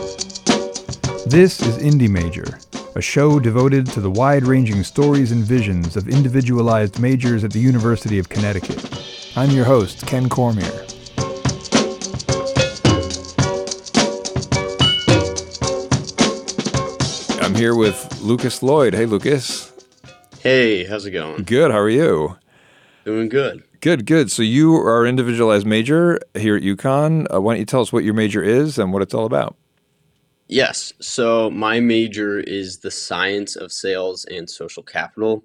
This is Indie Major, a show devoted to the wide-ranging stories and visions of individualized majors at the University of Connecticut. I'm your host, Ken Cormier. I'm here with Lucas Lloyd. Hey, Lucas. Hey, how's it going? Good. How are you? Doing good. Good. So you are an individualized major here at UConn. Why don't you tell us what your major is and what it's all about? Yes. So my major is the science of sales and social capital.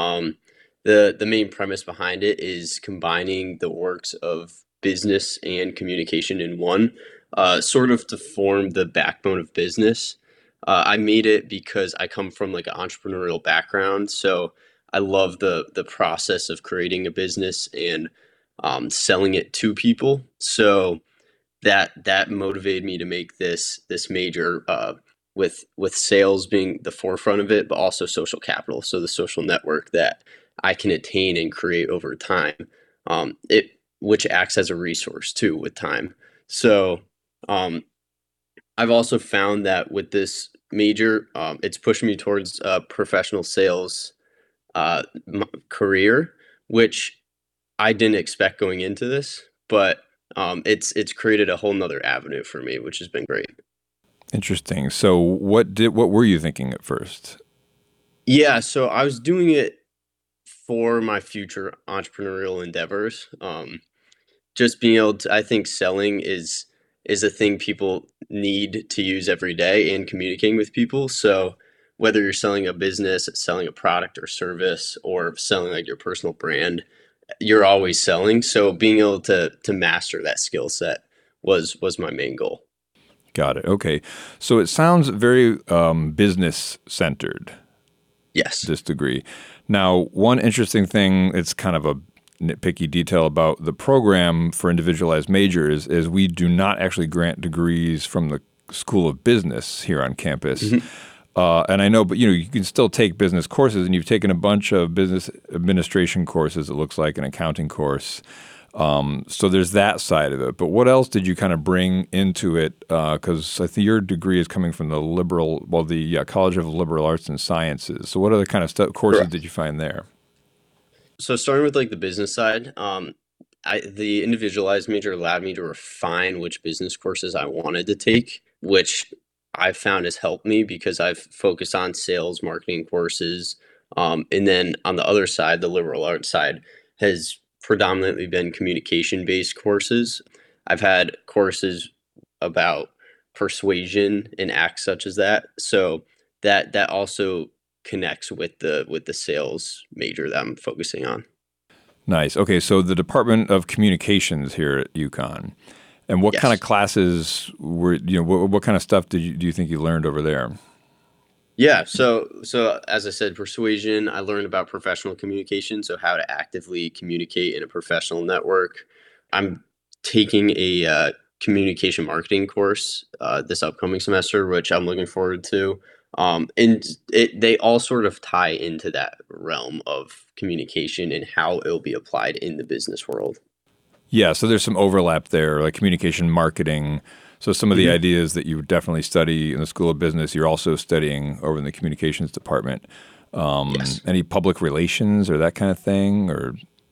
The main premise behind it is combining the works of business and communication in one, sort of to form the backbone of business. I made it because I come from like an entrepreneurial background, so I love the process of creating a business and selling it to people. So that motivated me to make this major, with sales being the forefront of it, but also social capital, so the social network that I can attain and create over time, it which acts as a resource too with time. So um, I've also found that with this major, it's pushed me towards a professional sales career, which I didn't expect going into this, but it's created a whole nother avenue for me, which has been great. Interesting. So what were you thinking at first? Yeah, so I was doing it for my future entrepreneurial endeavors. Just being able to, I think selling is a thing people need to use every day and communicating with people. So whether you're selling a business, selling a product or service, or selling like your personal brand, you're always selling. So being able to master that skill set was my main goal. Got it. Okay. So it sounds very business centered, Yes. this degree. Now, one interesting thing, it's kind of a nitpicky detail about the program for individualized majors is we do not actually grant degrees from the School of Business here on campus. Mm-hmm. And I know, but you can still take business courses, and you've taken a bunch of business administration courses, it looks like, an accounting course. So there's that side of it. But what else did you kind of bring into it? Because I think your degree is coming from the College of Liberal Arts and Sciences. So what other kind of courses Correct. did you find there? So starting with like the business side, the individualized major allowed me to refine which business courses I wanted to take, which I found has helped me because I've focused on sales, marketing courses. And then on the other side, the liberal arts side has predominantly been communication based courses. I've had courses about persuasion and acts such as that. So that also connects with the sales major that I'm focusing on. Nice. Okay, so the Department of Communications here at UConn. And what kind of Yes. classes what kind of stuff do you think you learned over there? Yeah, so as I said, persuasion, I learned about professional communication, so how to actively communicate in a professional network. I'm taking a communication marketing course this upcoming semester, which I'm looking forward to. They all sort of tie into that realm of communication and how it'll be applied in the business world. Yeah, so there's some overlap there, like communication marketing. So some of the Hmm. ideas that you definitely study in the School of Business, you're also studying over in the communications department. Yes. Any public relations or that kind of thing, or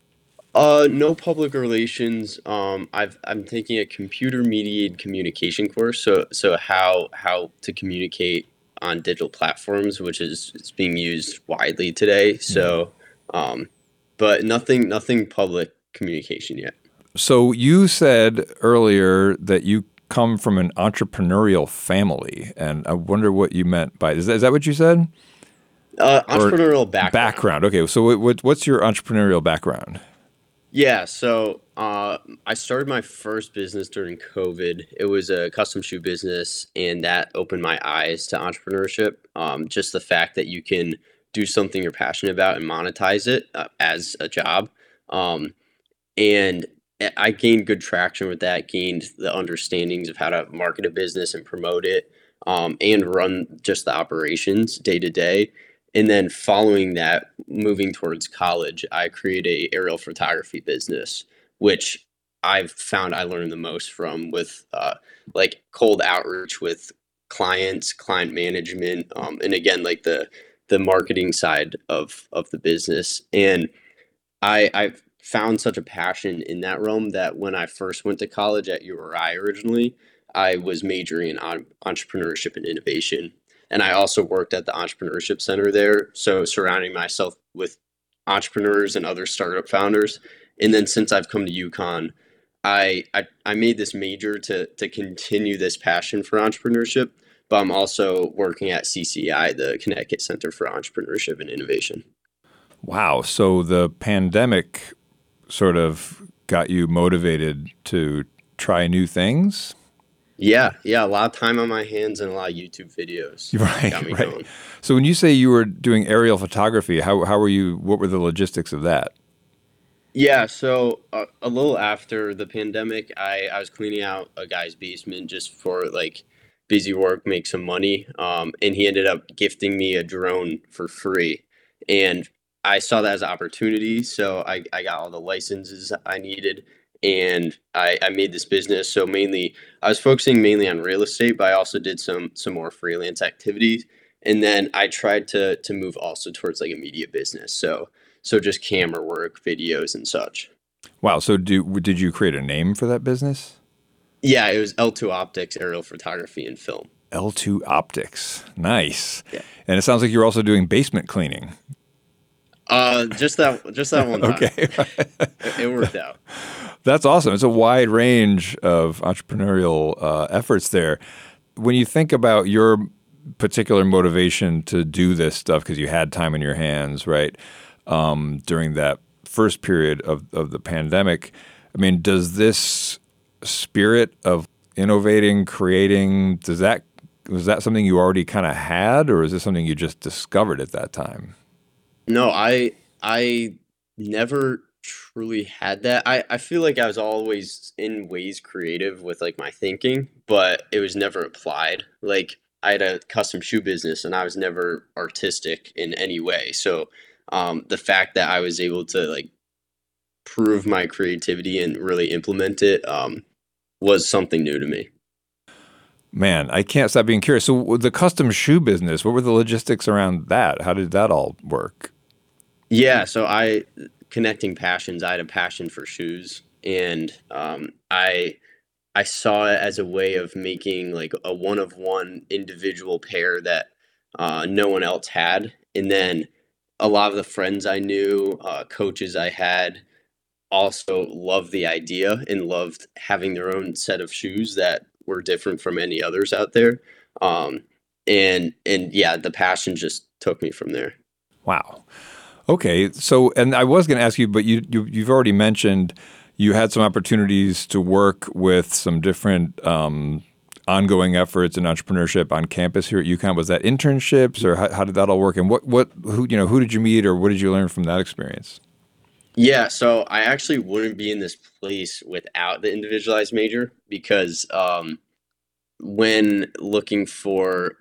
No public relations. I'm taking a computer mediated communication course. So how to communicate on digital platforms, which is it's being used widely today. yeah. Um, but nothing public communication yet. So you said earlier that you come from an entrepreneurial family, and I wonder what you meant by is that what you said? Or Entrepreneurial background. background? Okay, so what's your entrepreneurial background? Yeah, so I started my first business during COVID. It was a custom shoe business, and that opened my eyes to entrepreneurship. Just the fact that you can do something you're passionate about and monetize it as a job. Um, and I gained good traction with that, gained the understandings of how to market a business and promote it, and run just the operations day to day. And then following that, moving towards college, I created a aerial photography business, which I've found I learned the most from with like cold outreach with clients, client management, and again, like the marketing side of the business. And I found such a passion in that realm that when I first went to college at URI originally, I was majoring in entrepreneurship and innovation. And I also worked at the entrepreneurship center there. So surrounding myself with entrepreneurs and other startup founders. And then since I've come to UConn, I made this major to continue this passion for entrepreneurship, but I'm also working at CCI, the Connecticut Center for Entrepreneurship and Innovation. Wow. So the pandemic sort of got you motivated to try new things? Yeah, a lot of time on my hands and a lot of YouTube videos Right, got me right. going. So when you say you were doing aerial photography, how were you, what were the logistics of that? Yeah, so a little after the pandemic, I was cleaning out a guy's basement just for like busy work, make some money. And he ended up gifting me a drone for free. And I saw that as an opportunity. So I got all the licenses I needed and I made this business. So mainly I was focusing mainly on real estate, but I also did some more freelance activities. And then I tried to move also towards like a media business. So just camera work, videos, and such. Wow. So did you create a name for that business? Yeah, it was L2 Optics, aerial photography, and film. L2 Optics. Nice. Yeah. And it sounds like you're also doing basement cleaning. Just that one time. Okay. It worked out. That's awesome. It's a wide range of entrepreneurial efforts there. When you think about your particular motivation to do this stuff, because you had time in your hands, right, during that first period of the pandemic, I mean, does this spirit of innovating, creating, was that something you already kind of had, or is this something you just discovered at that time? No, I never truly had that. I feel like I was always in ways creative with like my thinking, but it was never applied. Like I had a custom shoe business and I was never artistic in any way. So the fact that I was able to like prove my creativity and really implement it was something new to me. Man, I can't stop being curious. So the custom shoe business, what were the logistics around that? How did that all work? Yeah, so I connecting passions. I had a passion for shoes, and I saw it as a way of making like a one of one individual pair that no one else had. And then a lot of the friends I knew, coaches I had, also loved the idea and loved having their own set of shoes that were different from any others out there. Um, and yeah, the passion just took me from there. Wow. Okay. So, and I was going to ask you, but you've already mentioned you had some opportunities to work with some different ongoing efforts in entrepreneurship on campus here at UConn. Was that internships, or how did that all work? And who did you meet, or what did you learn from that experience? Yeah, so I actually wouldn't be in this place without the individualized major because when looking for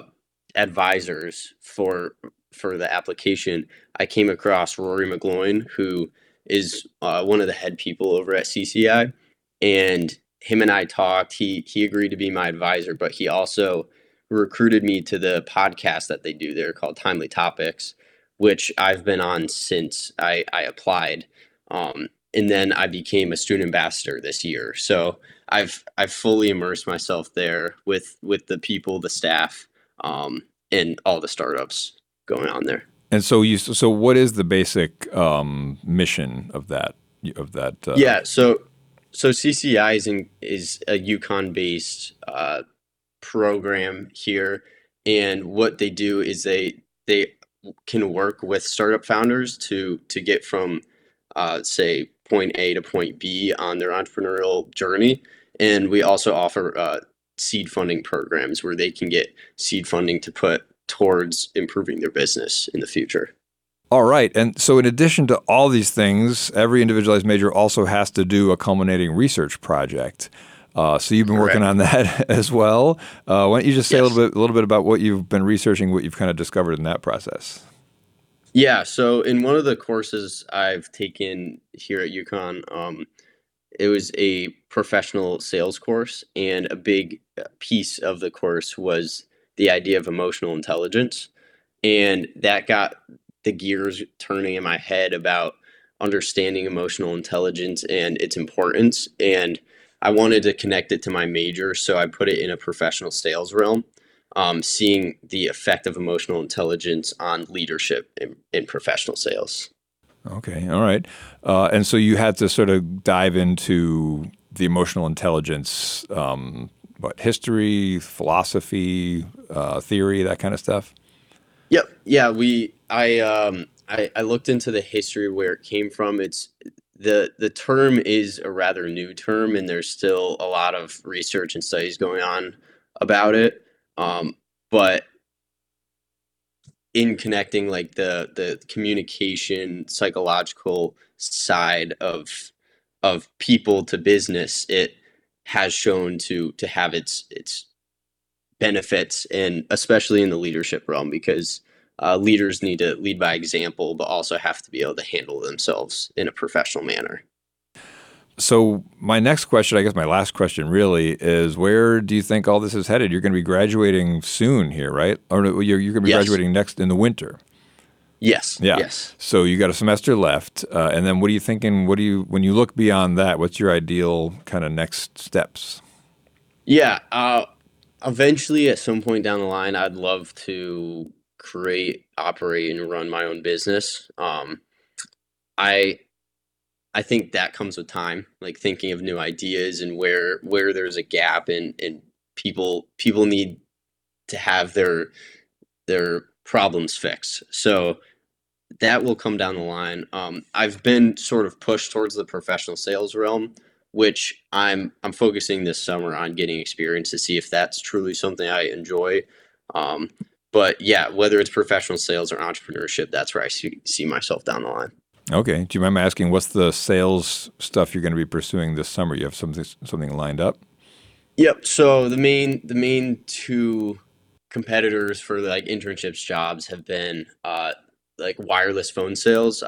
advisors for the application, I came across Rory McGloin, who is one of the head people over at CCI, and him and I talked. He agreed to be my advisor, but he also recruited me to the podcast that they do there called Timely Topics, which I've been on since I applied. And then I became a student ambassador this year. So I've fully immersed myself there with the people, the staff, and all the startups going on there. And so what is the basic mission of that Yeah, so CCI is a Yukon based program here, and what they do is they can work with startup founders to get from say point A to point B on their entrepreneurial journey, and we also offer seed funding programs where they can get seed funding to put towards improving their business in the future. All right. And so, in addition to all these things, every individualized major also has to do a culminating research project. So you've been working Correct. on that as well. Why don't you just say Yes. a little bit about what you've been researching, what you've kind of discovered in that process? Yeah, so in one of the courses I've taken here at UConn, it was a professional sales course, and a big piece of the course was the idea of emotional intelligence. And that got the gears turning in my head about understanding emotional intelligence and its importance. And I wanted to connect it to my major, so I put it in a professional sales realm, seeing the effect of emotional intelligence on leadership in professional sales. Okay, all right. And so you had to sort of dive into the emotional intelligence, history, philosophy, theory, that kind of stuff? Yep. Yeah. I looked into the history where it came from. The term is a rather new term, and there's still a lot of research and studies going on about it. But in connecting like the communication psychological side of people to business, it has shown to have its benefits, and especially in the leadership realm, because leaders need to lead by example, but also have to be able to handle themselves in a professional manner. So my next question, I guess my last question really, is where do you think all this is headed? You're going to be graduating soon here, right? Or you're going to be Yes. graduating next in the winter. Yes. Yeah. Yes. So you got a semester left, and then what are you thinking? When you look beyond that, what's your ideal kind of next steps? Yeah. Eventually, at some point down the line, I'd love to create, operate, and run my own business. I I think that comes with time, like thinking of new ideas and where there's a gap, and people need to have their problems fixed. So that will come down the line. I've been sort of pushed towards the professional sales realm, which I'm focusing this summer on getting experience to see if that's truly something I enjoy. Um, but yeah, whether it's professional sales or entrepreneurship, that's where I see myself down the line. Okay. Do you mind me asking what's the sales stuff you're going to be pursuing this summer? You have something lined up? Yep. So the main two competitors for like internships jobs have been like wireless phone sales.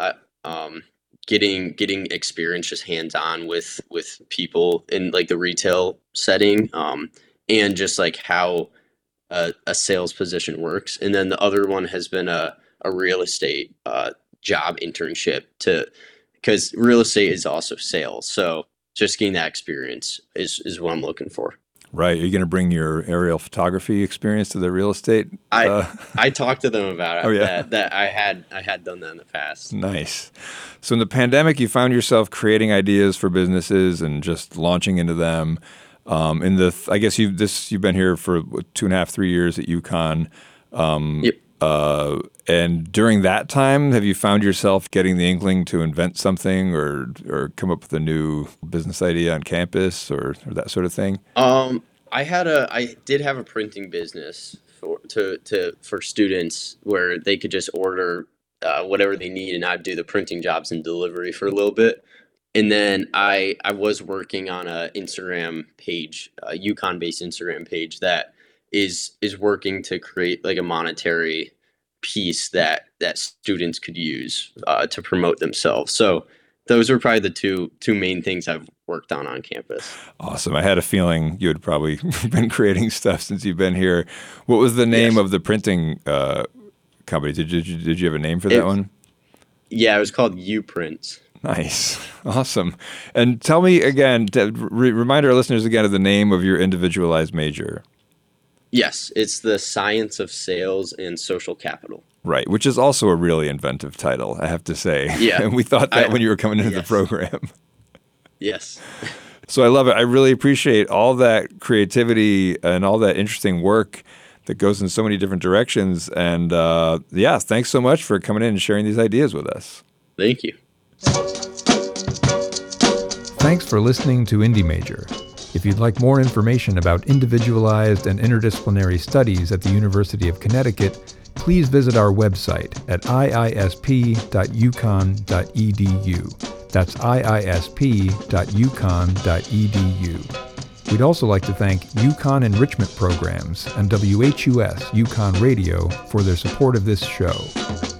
Getting experience just hands on with people in like the retail setting, and just like how a sales position works. And then the other one has been a real estate job internship, to because real estate is also sales. So just getting that experience is what I'm looking for. Right. Are you going to bring your aerial photography experience to the real estate? I talked to them about it. Oh, yeah. That I had done that in the past. Nice. So in the pandemic, you found yourself creating ideas for businesses and just launching into them. I guess you've been here for 2.5, 3 years at UConn. Yep. And during that time, have you found yourself getting the inkling to invent something or come up with a new business idea on campus or that sort of thing? I did have a printing business for students where they could just order whatever they need, and I'd do the printing jobs and delivery for a little bit. And then I was working on a Instagram page, a UConn based Instagram page that is working to create like a monetary piece that students could use to promote themselves. So those are probably the two main things I've worked on campus. Awesome. I had a feeling you had probably been creating stuff since you've been here. What was the name Yes. of the printing company? Did you have a name for that one? Yeah, it was called Uprint. Nice. Awesome. And tell me again, remind our listeners again of the name of your individualized major. Yes, it's the Science of Sales and Social Capital. Right, which is also a really inventive title, I have to say. Yeah. And we thought that when you were coming into the Yes. program. Yes. So I love it. I really appreciate all that creativity and all that interesting work that goes in so many different directions. And thanks so much for coming in and sharing these ideas with us. Thank you. Thanks for listening to Indie Major. If you'd like more information about individualized and interdisciplinary studies at the University of Connecticut, please visit our website at iisp.uconn.edu. That's iisp.uconn.edu. We'd also like to thank UConn Enrichment Programs and WHUS UConn Radio for their support of this show.